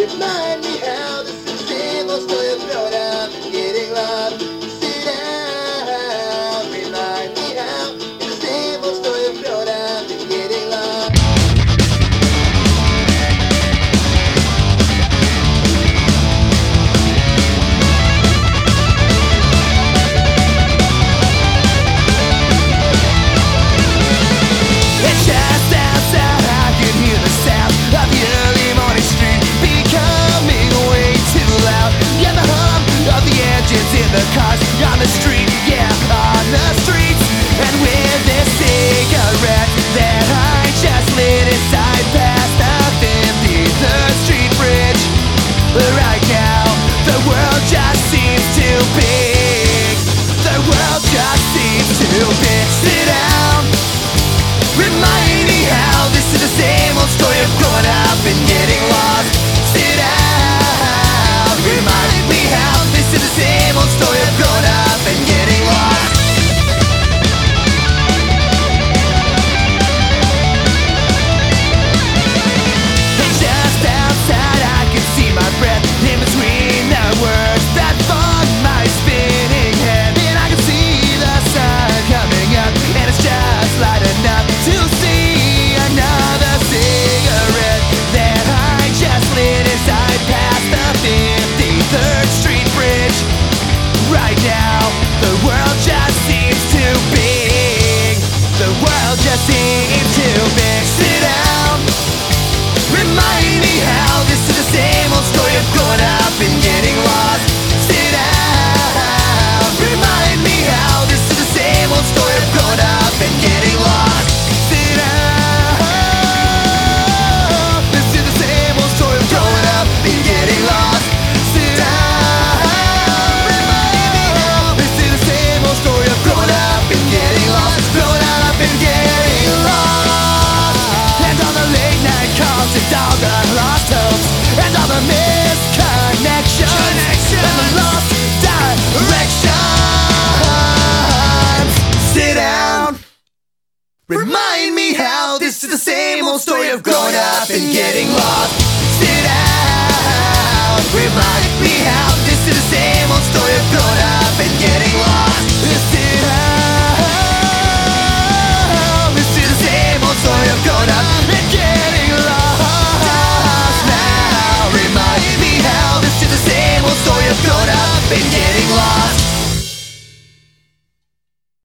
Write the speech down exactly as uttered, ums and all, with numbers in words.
Remind me how this is the same old story of growing up and getting lost. Sit down. Remind me how it's the same old story of growing up and getting lost. It's just outside, I can hear the sound of the early morning street becoming way too loud. Yeah, the hum of the engines in the cars on the street, yeah, on the streets. And with this cigarette that I just lit inside past the fifty-third Street Bridge, right now the world just seems too big. The world just seems too big. Sit down. Remind me how this is the same old story of growing up and getting lost. Sit down. Remind me how this is the same old story of growing up and getting lost. And just outside I can see my breath in between the words that fog my spinning head. And I can see the sun coming up, and it's just light enough to see another cigarette that I just lit inside past the fifty-third Street Bridge. Right now, the world just seems too big. The world just seems too big. Sit down. Remind me how this is the same old story of growing up and getting lost. Sit down. Remind me how this is the same old story of growing up and getting lost. Sit down. This is the same old story of growing up and getting lost. Sit down. Remind me how this is the same old story of growing up and getting lost. Growing up and getting lost. And all the late night calls and all the lost hopes and all the misconnections and the lost directions. Sit down. Remind me how this is the same old story of growing up and getting lost. Sit down. Remind me how this is the same old story of growing up and getting lost.